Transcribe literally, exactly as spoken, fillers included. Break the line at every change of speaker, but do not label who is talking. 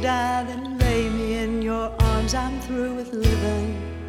die, then lay me in your arms. I'm through with living.